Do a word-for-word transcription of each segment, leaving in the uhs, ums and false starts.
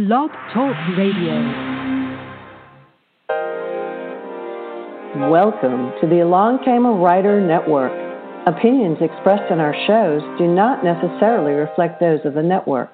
Blog Talk Radio. Welcome to the Along Came a Writer Network. Opinions expressed in our shows do not necessarily reflect those of the network.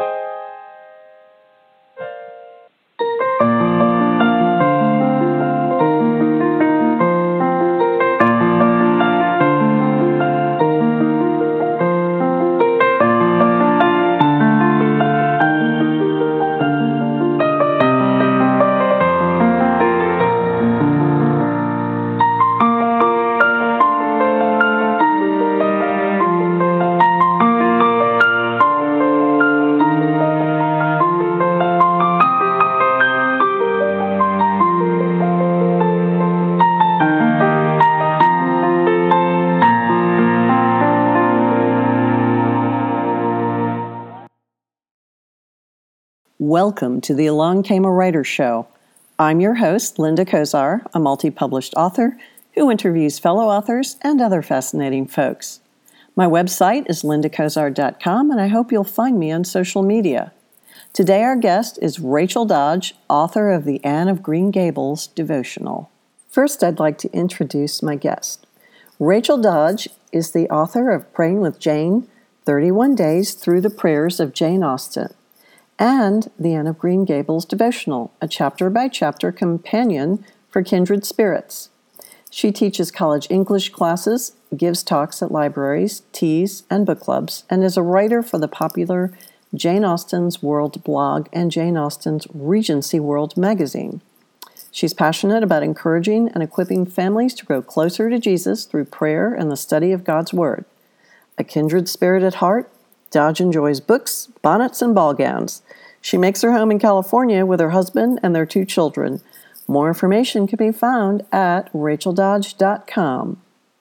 Welcome to the Along Came a Writer Show. I'm your host, Linda Kozar, a multi-published author who interviews fellow authors and other fascinating folks. My website is linda kozar dot com, and I hope you'll find me on social media. Today our guest is Rachel Dodge, author of the Anne of Green Gables devotional. First, I'd like to introduce my guest. Rachel Dodge is the author of Praying with Jane, thirty-one Days Through the Prayers of Jane Austen, and the Anne of Green Gables devotional, a chapter-by-chapter companion for kindred spirits. She teaches college English classes, gives talks at libraries, teas, and book clubs, and is a writer for the popular Jane Austen's World blog and Jane Austen's Regency World magazine. She's passionate about encouraging and equipping families to grow closer to Jesus through prayer and the study of God's Word. A kindred spirit at heart, Dodge enjoys books, bonnets, and ball gowns. She makes her home in California with her husband and their two children. More information can be found at rachel dodge dot com.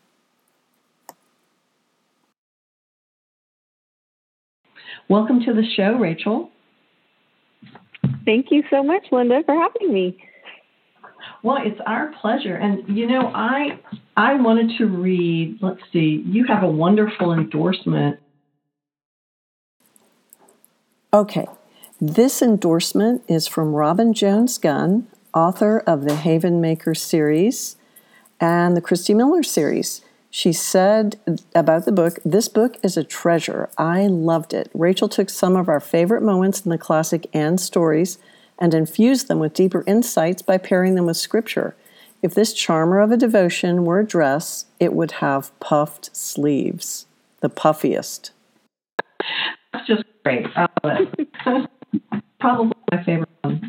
Welcome to the show, Rachel. Thank you so much, Linda, for having me. Well, it's our pleasure. And, you know, I I wanted to read, let's see, you have a wonderful endorsement. Okay, this endorsement is from Robin Jones Gunn, author of the Haven Maker series and the Christy Miller series. She said about the book, "This book is a treasure. I loved it. Rachel took some of our favorite moments in the classic Anne stories and infused them with deeper insights by pairing them with scripture. If this charmer of a devotion were a dress, it would have puffed sleeves, the puffiest." That's just great. I love it. Probably my favorite one.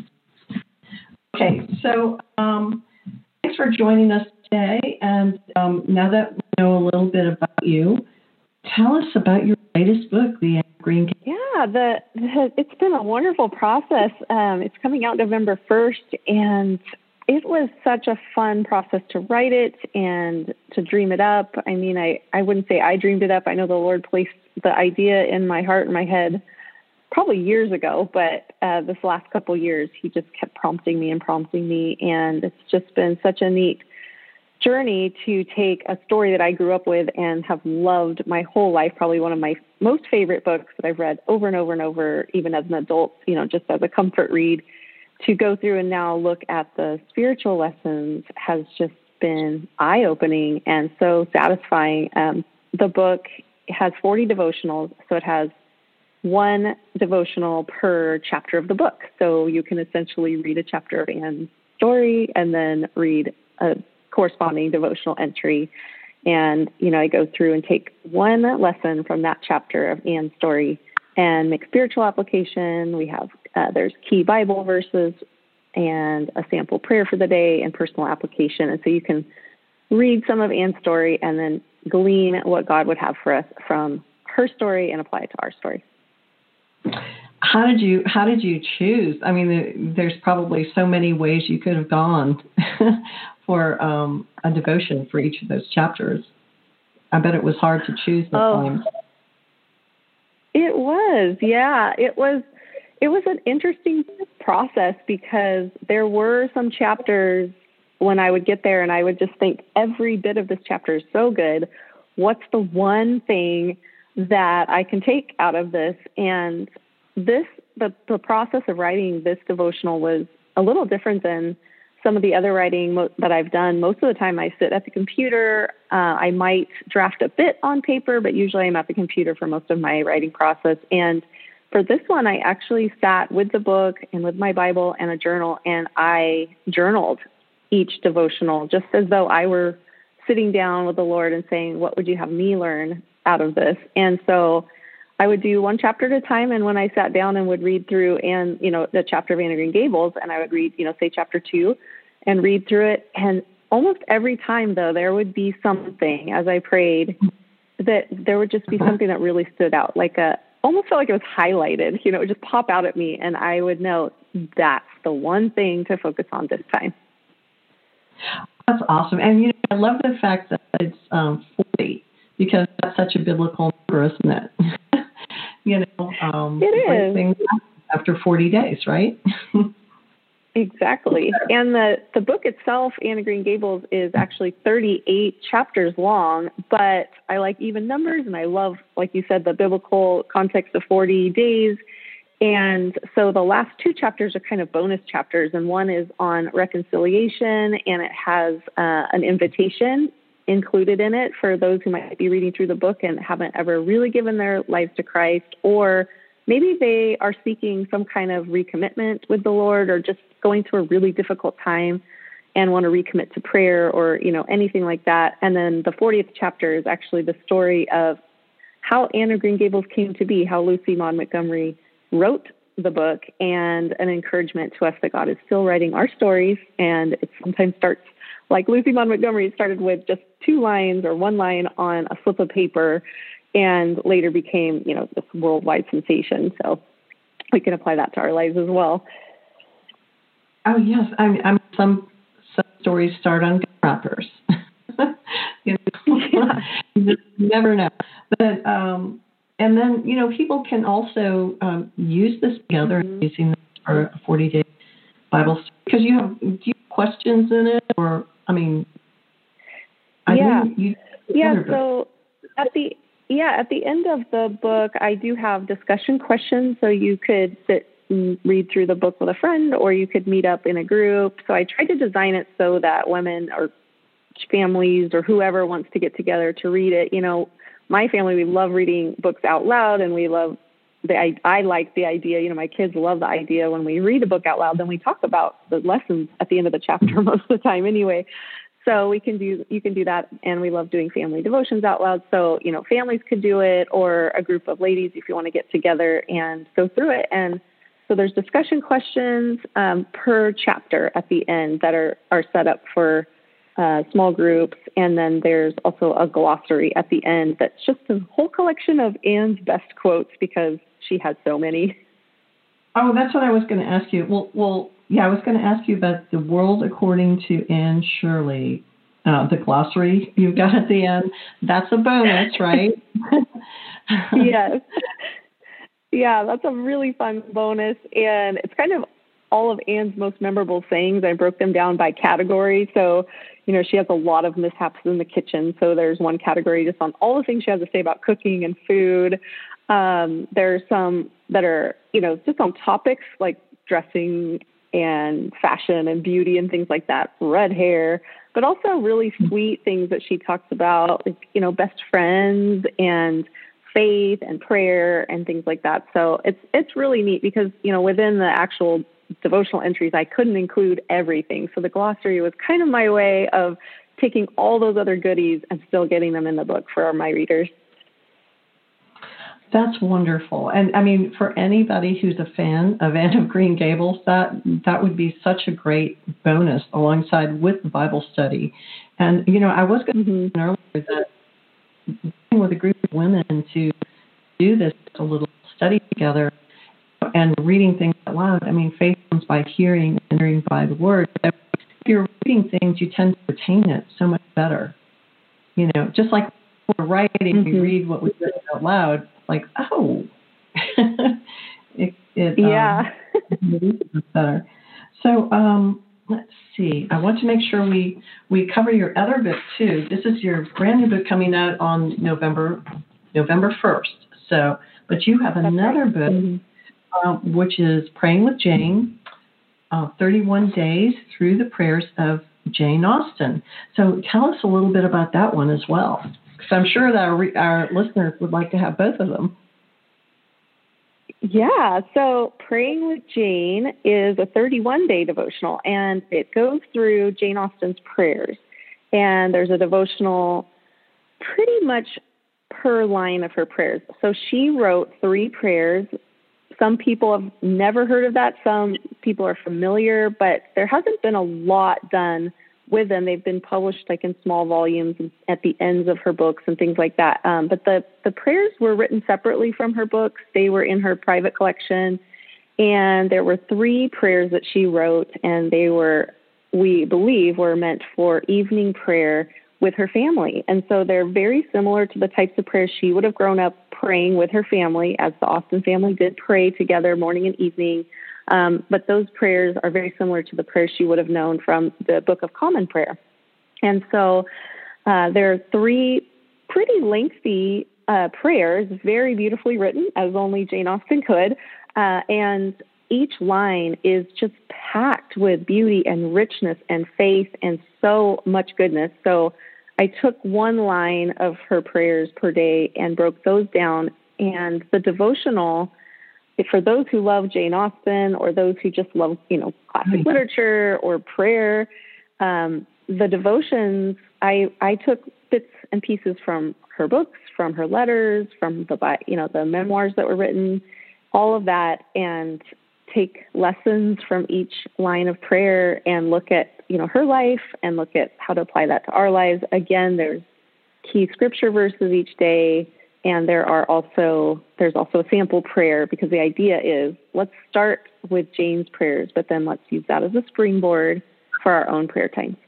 Okay, so um, thanks for joining us today. And um, now that we know a little bit about you, tell us about your latest book, The Anne of Green Gables. Yeah, the, the it's been a wonderful process. Um, it's coming out November first, and it was such a fun process to write it and to dream it up. I mean, I, I wouldn't say I dreamed it up. I know the Lord placed the idea in my heart and my head probably years ago, but uh, this last couple of years, he just kept prompting me and prompting me, and it's just been such a neat journey to take a story that I grew up with and have loved my whole life, probably one of my most favorite books that I've read over and over and over, even as an adult, you know, just as a comfort read, to go through and now look at the spiritual lessons has just been eye-opening and so satisfying. Um, the book has forty devotionals, so it has one devotional per chapter of the book. So you can essentially read a chapter of Anne's story and then read a corresponding devotional entry. And, you know, I go through and take one lesson from that chapter of Anne's story and make spiritual application. We have, uh, there's key Bible verses and a sample prayer for the day and personal application. And so you can read some of Anne's story and then glean what God would have for us from her story and apply it to our story. How did you How did you choose? I mean, there's probably so many ways you could have gone for um, a devotion for each of those chapters. I bet it was hard to choose at oh, times. It was, yeah. It was. It was an interesting process because there were some chapters when I would get there and I would just think every bit of this chapter is so good. What's the one thing that I can take out of this? And this the, the process of writing this devotional was a little different than some of the other writing mo- that I've done. Most of the time I sit at the computer. Uh, I might draft a bit on paper, but usually I'm at the computer for most of my writing process. And for this one, I actually sat with the book and with my Bible and a journal, and I journaled each devotional just as though I were sitting down with the Lord and saying, what would you have me learn out of this? And so I would do one chapter at a time. And when I sat down and would read through and, you know, the chapter of Anne of Green Gables, and I would read, you know, say chapter two and read through it. And almost every time though, there would be something as I prayed that there would just be something that really stood out, like a, almost felt like it was highlighted, you know, it would just pop out at me. And I would know that's the one thing to focus on this time. That's awesome. And, you know, I love the fact that it's um, forty, because that's such a biblical number, isn't it? you know, um, it is. Things after forty days, right? Exactly. And the, the book itself, Anne of Green Gables, is actually thirty-eight chapters long, but I like even numbers, and I love, like you said, the biblical context of forty days. And so the last two chapters are kind of bonus chapters, and one is on reconciliation, and it has uh, an invitation included in it for those who might be reading through the book and haven't ever really given their lives to Christ, or maybe they are seeking some kind of recommitment with the Lord, or just going through a really difficult time and want to recommit to prayer, or, you know, anything like that. And then the fortieth chapter is actually the story of how Anne of Green Gables came to be, how Lucy Maud Montgomery wrote the book, and an encouragement to us that God is still writing our stories. And it sometimes starts like Lucy Maud Montgomery, started with just two lines or one line on a slip of paper, and later became, you know, this worldwide sensation. So we can apply that to our lives as well. Oh yes, I mean, I'm, some some stories start on gift wrappers. you know, yeah. You just never know. But um, and then, you know, people can also um, use this together, mm-hmm. using this for a forty-day Bible study, because you have, do you have questions in it, or I mean, I yeah, you yeah. Together, so at the yeah at the end of the book, I do have discussion questions, so you could sit and read through the book with a friend, or you could meet up in a group. So I tried to design it so that women or families or whoever wants to get together to read it, you know, my family, we love reading books out loud, and we love the, I, I like the idea, you know, my kids love the idea when we read a book out loud, then we talk about the lessons at the end of the chapter most of the time anyway. So we can do, you can do that. And we love doing family devotions out loud. So, you know, families could do it, or a group of ladies, if you want to get together and go through it. And so there's discussion questions um, per chapter at the end that are, are set up for Uh, small groups, and then there's also a glossary at the end that's just a whole collection of Anne's best quotes, because she has so many. Oh, that's what I was going to ask you. Well, well, yeah, I was going to ask you about The World According to Anne Shirley, uh, the glossary you've got at the end. That's a bonus, right? Yes. Yeah, that's a really fun bonus, and it's kind of all of Anne's most memorable sayings. I broke them down by category. So, you know, she has a lot of mishaps in the kitchen. So there's one category just on all the things she has to say about cooking and food. Um, there's some that are, you know, just on topics like dressing and fashion and beauty and things like that, red hair, but also really sweet things that she talks about, like, you know, best friends and faith and prayer and things like that. So it's, it's really neat because, you know, within the actual devotional entries, I couldn't include everything. So the glossary was kind of my way of taking all those other goodies and still getting them in the book for my readers. That's wonderful. And I mean, for anybody who's a fan of Anne of Green Gables, that that would be such a great bonus alongside with the Bible study. And, you know, I was going to mention earlier that with a group of women to do this a little study together and reading things out loud. I mean, faith comes by hearing and hearing by the word. If you're reading things, you tend to retain it so much better. You know, just like when we're writing, mm-hmm. we read what we read out loud, like, oh, it, it yeah. um, better. So um, let's see. I want to make sure we, we cover your other book, too. This is your brand new book coming out on November November first. So, but you have That's another right. book mm-hmm. uh, which is Praying with Jane, uh, thirty-one Days Through the Prayers of Jane Austen. So tell us a little bit about that one as well, because I'm sure that our, our listeners would like to have both of them. Yeah, so Praying with Jane is a thirty-one day devotional, and it goes through Jane Austen's prayers. And there's a devotional pretty much per line of her prayers. So she wrote three prayers. Some people have never heard of that. Some people are familiar, but there hasn't been a lot done with them. They've been published like in small volumes at the ends of her books and things like that. Um, but the, the prayers were written separately from her books. They were in her private collection. And there were three prayers that she wrote, and they were, we believe, were meant for evening prayer with her family. And so they're very similar to the types of prayers she would have grown up praying with her family, as the Austen family did pray together morning and evening. Um, but those prayers are very similar to the prayers she would have known from the Book of Common Prayer. And so uh, there are three pretty lengthy uh, prayers, very beautifully written, as only Jane Austen could. Uh, and each line is just packed with beauty and richness and faith and so much goodness. So I took one line of her prayers per day and broke those down. And the devotional, for those who love Jane Austen or those who just love, you know, classic literature or prayer, um, the devotions, I, I took bits and pieces from her books, from her letters, from the, you know, the memoirs that were written, all of that, and take lessons from each line of prayer and look at, you know, her life and look at how to apply that to our lives. Again, there's key scripture verses each day, and there are also, there's also a sample prayer, because the idea is let's start with Jane's prayers, but then let's use that as a springboard for our own prayer time.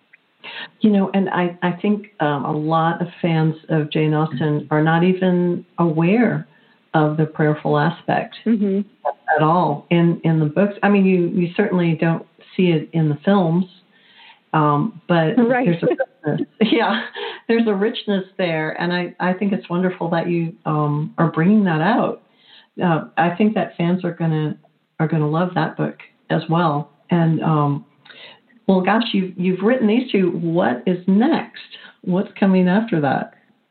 You know, and I, I think um, a lot of fans of Jane Austen are not even aware of the prayerful aspect mm-hmm. at all in, in the books. I mean, you, you certainly don't see it in the films, um, but right. there's a richness. yeah, there's a richness there, and I, I think it's wonderful that you um, are bringing that out. Uh, I think that fans are gonna are gonna love that book as well. And um, well, gosh, you've you've written these two. What is next? What's coming after that?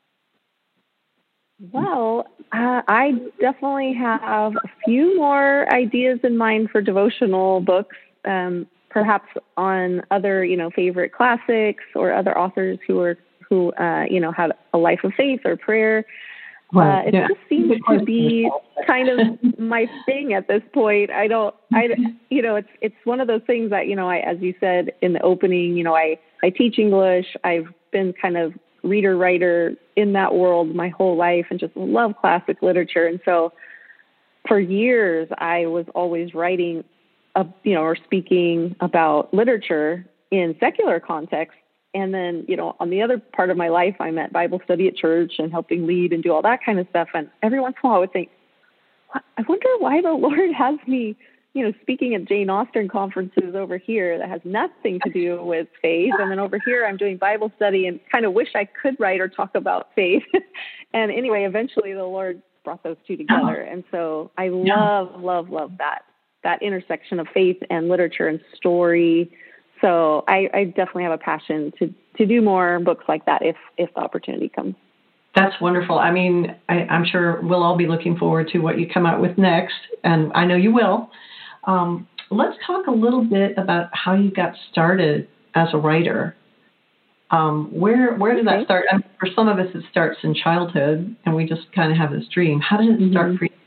Well, uh, I definitely have a few more ideas in mind for devotional books, um, perhaps on other, you know, favorite classics or other authors who are who, uh, you know, have a life of faith or prayer. Right. Uh, it yeah. just seems to be kind of my thing at this point. I don't, I, you know, it's it's one of those things that, you know, I, as you said in the opening, you know, I, I teach English. I've been kind of reader writer in that world my whole life and just love classic literature. And so for years I was always writing, a, you know, or speaking about literature in secular context. And then, you know, on the other part of my life, I'm at Bible study at church and helping lead and do all that kind of stuff. And every once in a while I would think, I wonder why the Lord has me, you know, speaking at Jane Austen conferences over here that has nothing to do with faith. And then over here, I'm doing Bible study and kind of wish I could write or talk about faith. And anyway, eventually the Lord brought those two together. And so I love, love, love that, that intersection of faith and literature and story. So I, I definitely have a passion to, to do more books like that if, if the opportunity comes. That's wonderful. I mean, I, I'm sure we'll all be looking forward to what you come out with next, and I know you will. Um, let's talk a little bit about how you got started as a writer. Um, where where did that start? I mean, for some of us, it starts in childhood, and we just kind of have this dream. How did it start mm-hmm. for you?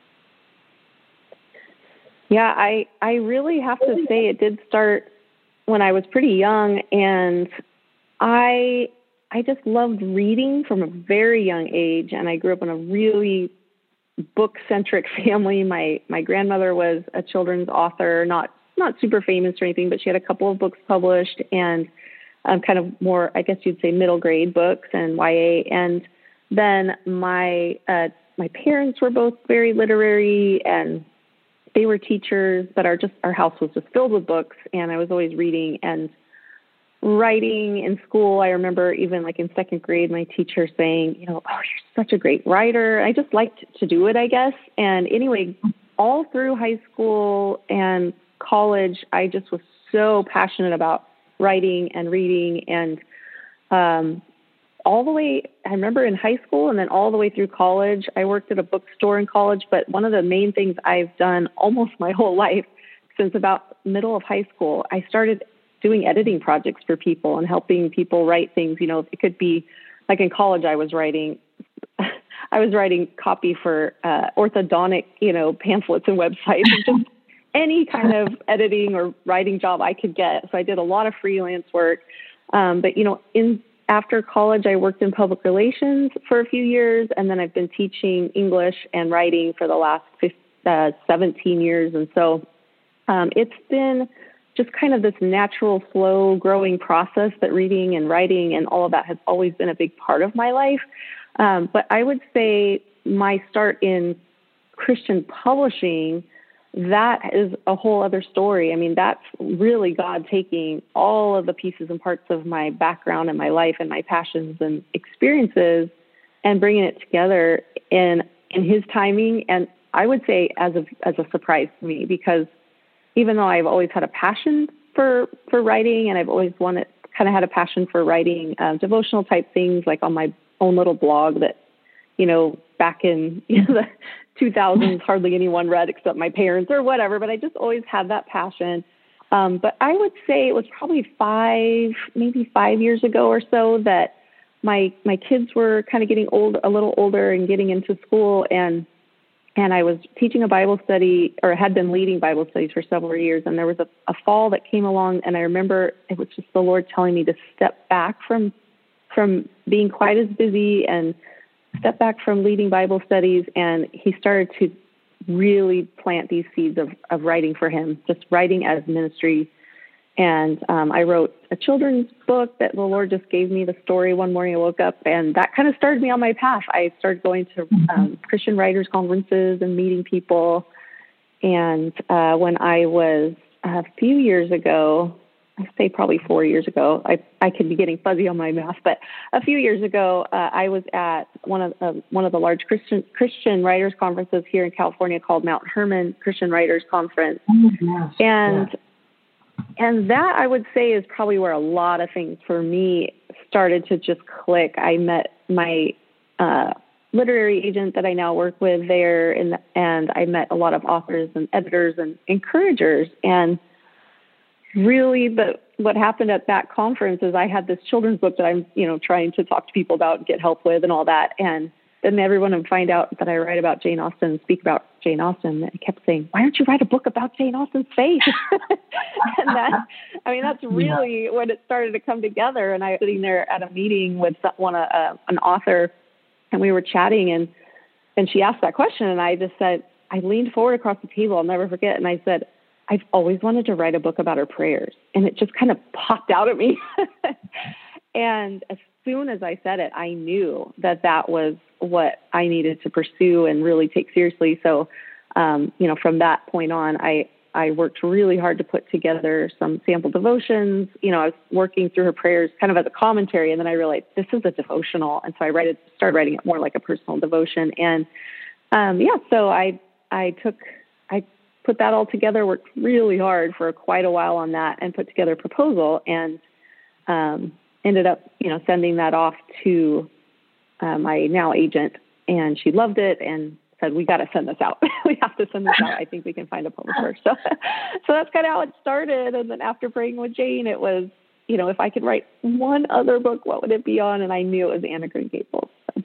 Yeah, I I really have to say it did start when I was pretty young, and I I just loved reading from a very young age, and I grew up in a really book-centric family. My my grandmother was a children's author, not not super famous or anything, but she had a couple of books published, and um, kind of more, I guess you'd say, middle grade books and Y A. And then my uh, my parents were both very literary, and they were teachers, but our just our house was just filled with books, and I was always reading and writing in school. I remember even like in second grade, my teacher saying, you know, oh, you're such a great writer. I just liked to do it, I guess. And anyway, all through high school and college, I just was so passionate about writing and reading. And um, all the way, I remember in high school and then all the way through college, I worked at a bookstore in college. But one of the main things I've done almost my whole life, since about middle of high school, I started doing editing projects for people and helping people write things. You know, it could be like in college, I was writing, I was writing copy for uh, orthodontic, you know, pamphlets and websites, and just any kind of editing or writing job I could get. So I did a lot of freelance work. Um, but, you know, in after college, I worked in public relations for a few years, and then I've been teaching English and writing for the last fifteen, uh, seventeen years. And so um, it's been just kind of this natural, slow growing process that reading and writing and all of that has always been a big part of my life. Um, but I would say my start in Christian publishing, that is a whole other story. I mean, that's really God taking all of the pieces and parts of my background and my life and my passions and experiences and bringing it together in, in his timing. And I would say as a, as a surprise to me, because even though I've always had a passion for, for writing, and I've always wanted, kind of had a passion for writing uh, devotional type things, like on my own little blog that, you know, back in you know, the two thousands, hardly anyone read except my parents or whatever, but I just always had that passion. Um, but I would say it was probably five, maybe five years ago or so that my, my kids were kind of getting old, a little older and getting into school. And, and I was teaching a Bible study, or had been leading Bible studies for several years. And there was a, a fall that came along, and I remember it was just the Lord telling me to step back from, from being quite as busy and step back from leading Bible studies. And he started to really plant these seeds of, of writing for him, just writing as ministry. And um, I wrote a children's book that the Lord just gave me the story one morning. I woke up, and that kind of started me on my path. I started going to um, Christian writers conferences and meeting people. And uh, when I was a few years ago, I say probably four years ago, I, I could be getting fuzzy on my math, but a few years ago, uh, I was at one of uh, one of the large Christian Christian writers conferences here in California called Mount Hermon Christian Writers Conference. Oh, yes. And yeah. and that, I would say, is probably where a lot of things for me started to just click. I met my uh, literary agent that I now work with there, and and I met a lot of authors and editors and encouragers. And really, but what happened at that conference is I had this children's book that I'm, you know, trying to talk to people about and get help with and all that. And then everyone would find out that I write about Jane Austen and speak about Jane Austen. And I kept saying, why don't you write a book about Jane Austen's faith? And that, I mean, that's really yeah. when it started to come together. And I was sitting there at a meeting with one, uh, an author, and we were chatting, and, and she asked that question. And I just said, I leaned forward across the table, I'll never forget. And I said, I've always wanted to write a book about her prayers. And it just kind of popped out at me. And as soon as I said it, I knew that that was what I needed to pursue and really take seriously. So, um, you know, from that point on, I, I worked really hard to put together some sample devotions. You know, I was working through her prayers kind of as a commentary, and then I realized this is a devotional. And so I write it, started writing it more like a personal devotion. And, um, yeah, so I, I took, I put that all together, worked really hard for quite a while on that, and put together a proposal, and um, ended up, you know, sending that off to uh, my now agent, and she loved it and said, we got to send this out. We have to send this out. I think we can find a publisher. So, so that's kind of how it started. And then after praying with Jane, it was, you know, if I could write one other book, what would it be on? And I knew it was Anne of Green Gables. So.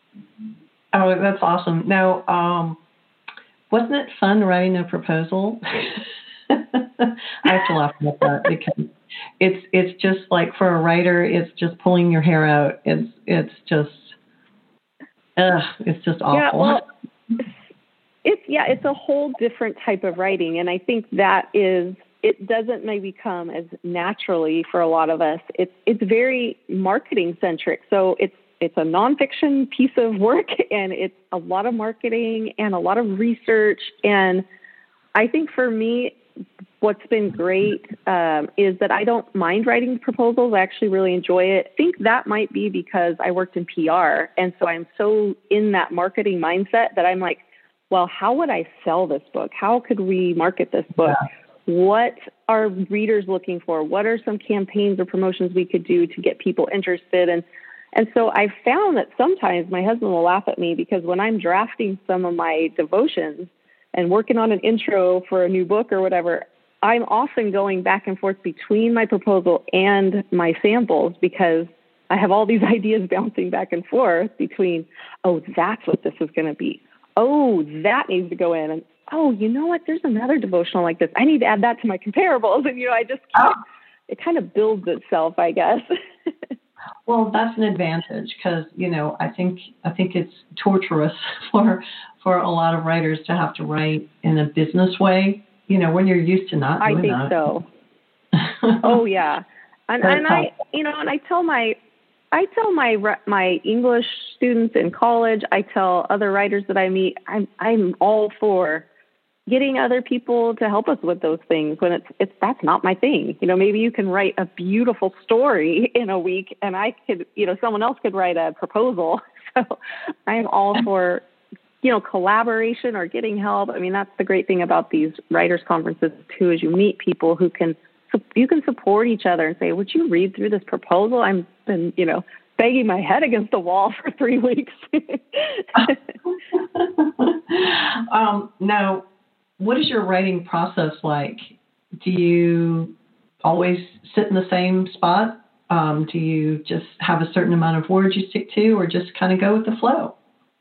Oh, that's awesome. Now, um, wasn't it fun writing a proposal? I have to laugh about that because it's it's just like, for a writer, it's just pulling your hair out. It's it's just, ugh, it's just awful. Yeah, well, it's yeah, it's a whole different type of writing, and I think that is, it doesn't maybe come as naturally for a lot of us. It's it's very marketing centric, so it's. It's a nonfiction piece of work, and it's a lot of marketing and a lot of research. And I think for me, what's been great um, is that I don't mind writing proposals. I actually really enjoy it. I think that might be because I worked in P R. And so I'm so in that marketing mindset that I'm like, well, how would I sell this book? How could we market this book? Yeah. What are readers looking for? What are some campaigns or promotions we could do to get people interested? And and so I found that sometimes my husband will laugh at me because when I'm drafting some of my devotions and working on an intro for a new book or whatever, I'm often going back and forth between my proposal and my samples because I have all these ideas bouncing back and forth between, oh, that's what this is going to be. Oh, that needs to go in. And, oh, you know what? There's another devotional like this. I need to add that to my comparables. And, you know, I just, oh. it kind of builds itself, I guess. Well, that's an advantage because, you know, I think I think it's torturous for for a lot of writers to have to write in a business way, you know, when you're used to not doing I think that. so. Oh, yeah. And, and I, you know, and I tell my, I tell my my English students in college, I tell other writers that I meet, I'm I'm all for getting other people to help us with those things when it's it's that's not my thing. You know, maybe you can write a beautiful story in a week, and I could, you know, someone else could write a proposal. So I'm all for, you know, collaboration or getting help. I mean, that's the great thing about these writers' conferences too, is you meet people who can. So you can support each other and say, would you read through this proposal? I've been, you know, banging my head against the wall for three weeks. um, now, what is your writing process like? Do you always sit in the same spot? Um, do you just have a certain amount of words you stick to, or just kind of go with the flow?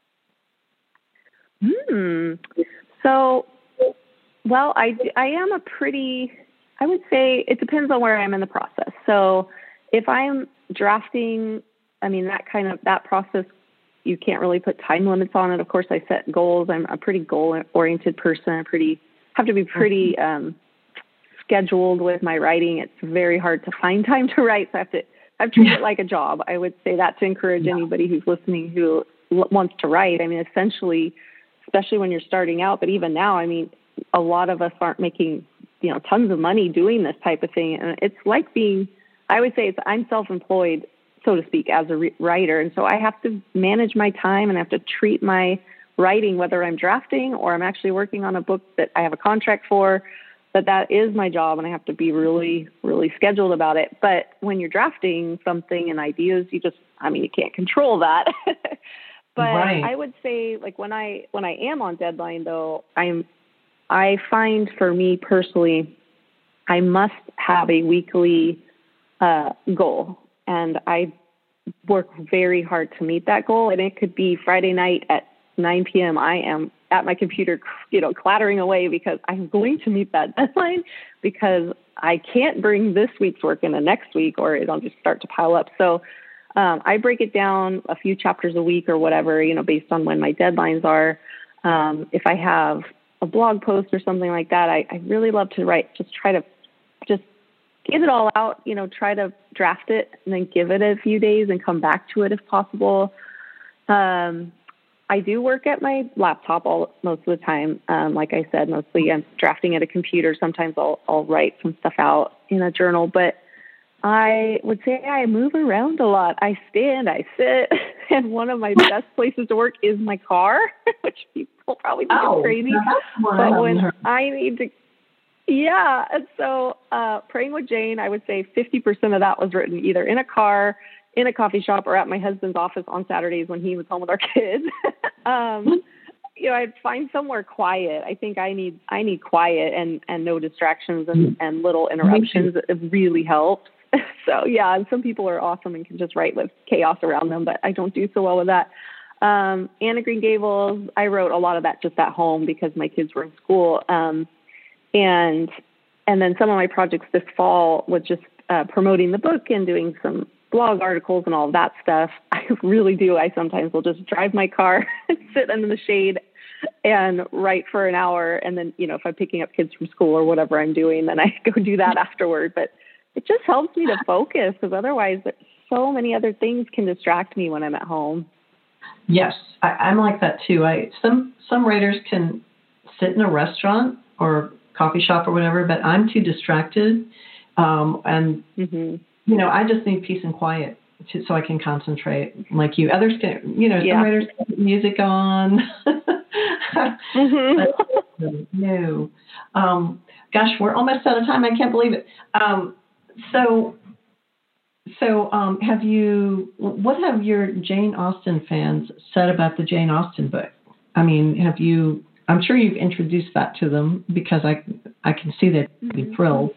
Hmm. So, well, I, I am a pretty... I would say it depends on where I am in the process. So if I'm drafting, I mean, that kind of, that process, you can't really put time limits on it. Of course, I set goals. I'm a pretty goal-oriented person. I pretty, have to be pretty um, scheduled with my writing. It's very hard to find time to write. So I have to, I've treated it like a job. I would say that to encourage yeah. anybody who's listening who l- wants to write. I mean, essentially, especially when you're starting out, but even now, I mean, a lot of us aren't making, you know, tons of money doing this type of thing. And it's like being, I would say it's, I'm self-employed, so to speak, as a re- writer. And so I have to manage my time and I have to treat my writing, whether I'm drafting or I'm actually working on a book that I have a contract for, that that is my job. And I have to be really, really scheduled about it. But when you're drafting something and ideas, you just, I mean, you can't control that. But right. I would say, like, when I, when I am on deadline though, I'm, I find for me personally, I must have a weekly uh, goal, and I work very hard to meet that goal. And it could be Friday night at nine p.m. I am at my computer, you know, clattering away because I'm going to meet that deadline because I can't bring this week's work into next week or it'll just start to pile up. So um, I break it down a few chapters a week or whatever, you know, based on when my deadlines are. Um, if I have a blog post or something like that, I, I really love to write, just try to just get it all out, you know, try to draft it and then give it a few days and come back to it if possible. Um, I do work at my laptop all most of the time. Um, like I said, mostly I'm drafting at a computer. Sometimes I'll, I'll write some stuff out in a journal, but I would say I move around a lot. I stand, I sit, and one of my best places to work is my car, which people probably think oh, is crazy. But when I need to, yeah. And so uh, Praying with Jane, I would say fifty percent of that was written either in a car, in a coffee shop, or at my husband's office on Saturdays when he was home with our kids. um, you know, I'd find somewhere quiet. I think I need I need quiet and, and no distractions and, and little interruptions. It really helps. So, yeah, and some people are awesome and can just write with chaos around them, but I don't do so well with that. Um, Anne of Green Gables, I wrote a lot of that just at home because my kids were in school. Um, and and then some of my projects this fall was just uh, promoting the book and doing some blog articles and all of that stuff. I really do. I sometimes will just drive my car and sit under the shade and write for an hour. And then, you know, if I'm picking up kids from school or whatever I'm doing, then I go do that afterward. But it just helps me to focus because otherwise so many other things can distract me when I'm at home. Yes, I, I'm like that too. I some some writers can sit in a restaurant or coffee shop or whatever, but I'm too distracted. Um, and, mm-hmm. you know, I just need peace and quiet to, so I can concentrate like you. Others can, you know, yeah. some writers put music on. Mm-hmm. But, no. Um, gosh, we're almost out of time. I can't believe it. Um, so, so um, have you? What have your Jane Austen fans said about the Jane Austen book? I mean, have you? I'm sure you've introduced that to them because I I can see that they'd be thrilled.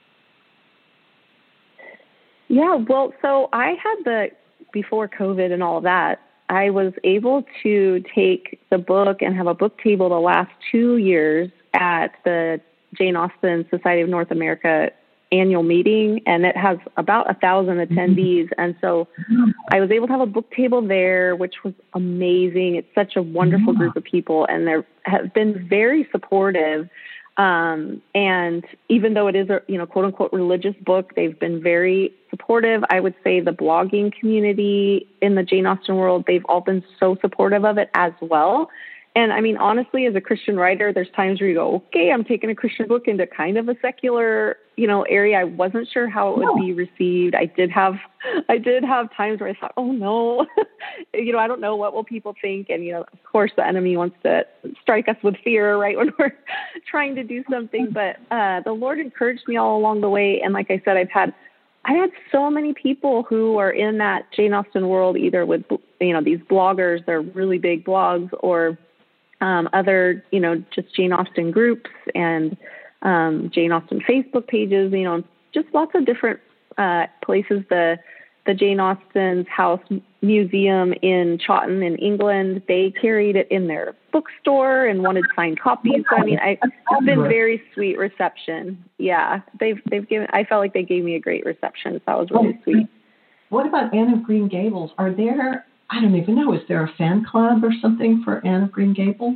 Yeah, well, so I had the, before COVID and all of that, I was able to take the book and have a book table the last two years at the Jane Austen Society of North America annual meeting, and it has about a thousand attendees. And so I was able to have a book table there, which was amazing. It's such a wonderful group of people, and they have been very supportive. Um, and even though it is a, you know, quote unquote religious book, they've been very supportive. I would say the blogging community in the Jane Austen world, they've all been so supportive of it as well. And I mean, honestly, as a Christian writer, there's times where you go, okay, I'm taking a Christian book into kind of a secular, you know, area. I wasn't sure how it would be received. I did have, I did have times where I thought, oh no, you know, I don't know, what will people think? And, you know, of course the enemy wants to strike us with fear, right, when we're trying to do something. But uh, the Lord encouraged me all along the way. And like I said, I've had, I had so many people who are in that Jane Austen world, either with, you know, these bloggers, they're really big blogs, or Um, other, you know, just Jane Austen groups and um, Jane Austen Facebook pages, you know, just lots of different uh, places. The the Jane Austen's House Museum in Chawton in England, they carried it in their bookstore and wanted signed copies. So, I mean, I, it's been very sweet reception. Yeah, they've they've given. I felt like they gave me a great reception. So that was really sweet. What about Anne of Green Gables? Are there? I don't even know. Is there a fan club or something for Anne of Green Gables?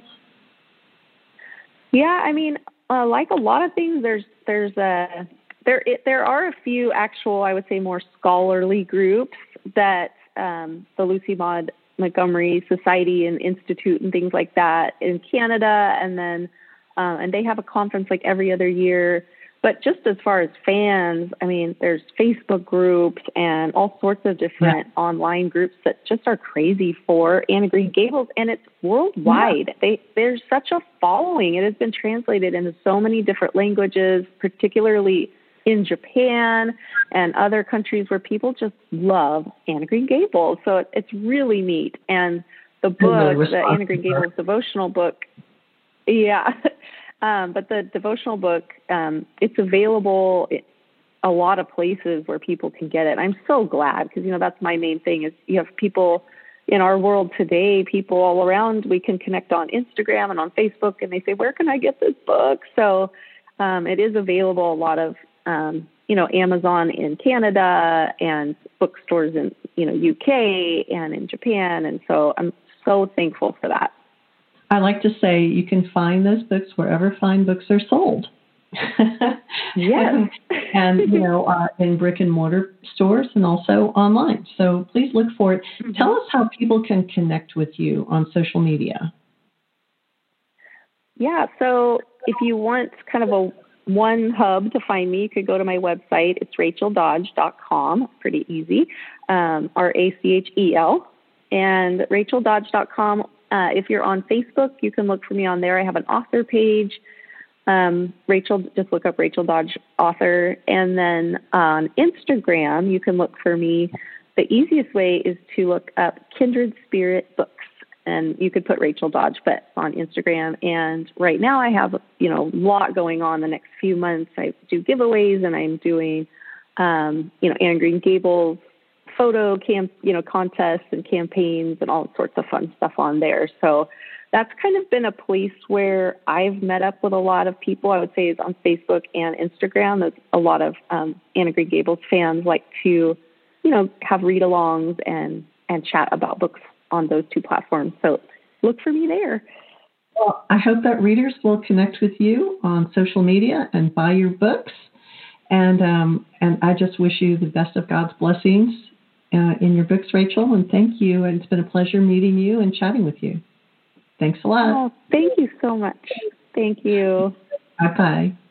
Yeah, I mean, uh, like a lot of things, there's there's a there it, there are a few actual, I would say, more scholarly groups that um, the Lucy Maud Montgomery Society and Institute and things like that in Canada, and then uh, and they have a conference like every other year. But just as far as fans, I mean, there's Facebook groups and all sorts of different yeah. online groups that just are crazy for Anne of Green Gables, and it's worldwide. Yeah. They, there's such a following. It has been translated into so many different languages, particularly in Japan and other countries where people just love Anne of Green Gables. So it, it's really neat. And the book, really the Anne of Green Gables devotional book, yeah. Um, but the devotional book, um, it's available in a lot of places where people can get it. I'm so glad because, you know, that's my main thing is you have people in our world today, people all around, we can connect on Instagram and on Facebook, and they say, where can I get this book? So um, it is available a lot of, um, you know, Amazon in Canada and bookstores in, you know, U K and in Japan. And so I'm so thankful for that. I like to say you can find those books wherever fine books are sold. Yes. and, and, you know, uh, in brick and mortar stores and also online. So please look for it. Mm-hmm. Tell us how people can connect with you on social media. Yeah. So if you want kind of a one hub to find me, you could go to my website. It's rachel dodge dot com. Pretty easy. Um, R A C H E L. And rachel dodge dot com. Uh, if you're on Facebook, you can look for me on there. I have an author page. Um, Rachel, just look up Rachel Dodge author. And then on Instagram, you can look for me. The easiest way is to look up Kindred Spirit Books. And you could put Rachel Dodge, but on Instagram. And right now I have, you know, a lot going on the next few months. I do giveaways, and I'm doing, um, you know, Anne Green Gables photo camp, you know, contests and campaigns and all sorts of fun stuff on there. So that's kind of been a place where I've met up with a lot of people. I would say is on Facebook and Instagram. There's a lot of um, Anne Green Gables fans like to, you know, have read-alongs and, and chat about books on those two platforms. So look for me there. Well, I hope that readers will connect with you on social media and buy your books. And um, and I just wish you the best of God's blessings Uh, in your books, Rachel, and thank you. And it's been a pleasure meeting you and chatting with you. Thanks a lot. Oh, thank you so much. Thank you. Bye-bye.